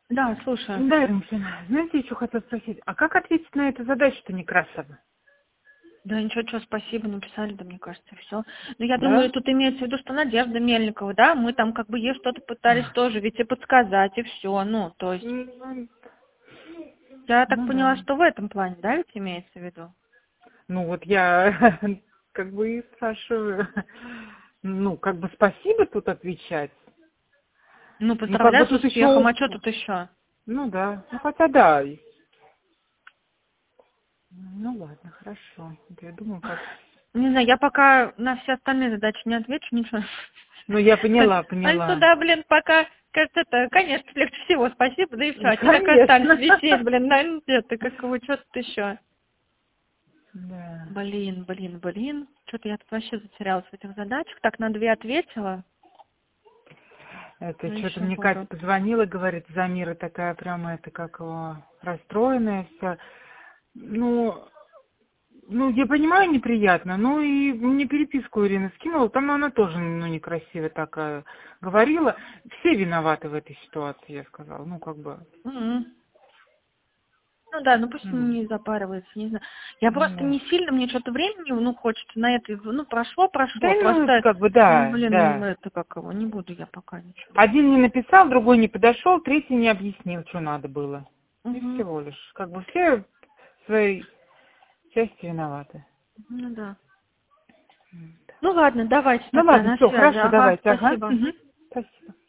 Да, слушаю. Да, Ирина, знаете, еще хотела спросить, а как ответить на эту задачу-то Некрасова? Да ничего, спасибо, написали, да, мне кажется, все. Но я думаю, Да? тут имеется в виду, что Надежда Мельникова, да, мы там как бы ей что-то пытались тоже ведь и подсказать, и все, ну, то есть, Ну, я так ну да. поняла, что в этом плане, да, ведь имеется в виду? Ну вот я как бы и спрашиваю, ну, как бы спасибо тут отвечать. Ну, Ну, как бы поздравляю с тут успехом, еще, а что тут еще? ну да, ну хотя да. Ну ладно, хорошо. Вот я думаю, как... Не знаю, я пока на все остальные задачи не отвечу, ничего. Ну, я поняла, Они поняла. туда, блин, пока, кажется, это, конечно, легче всего, спасибо, да и все. А те так и остались Конечно. висеть, блин, да, ну где-то, как его, что тут еще? Да. Блин. Что-то я тут вообще затерялась в этих задачах. Так, на 2 ответила. Это Что что-то еще мне Катя будут? позвонила, говорит, Замира такая прямо, это как его, расстроенная вся. Ну, я понимаю, неприятно, ну и мне переписку Ирина скинула, там она тоже, ну, некрасиво так говорила. Все виноваты в этой ситуации, я сказала, ну, как бы, М. Ну да, ну пусть ну, не запаривается, не знаю. Я просто да. не сильно, мне что-то времени, ну, хочется на это, ну, прошло. Да, ну, Просто, как бы, да, блин, да. это как его, не буду я пока ничего. Один не написал, другой не подошел, третий не объяснил, что надо было. И Угу. всего лишь. Как бы все в своей части виноваты. Ну да. М, да. Ну ладно, давайте Ну тогда ладно, на все, связи. хорошо, Ага, давайте, ага. спасибо. Мгм. Спасибо.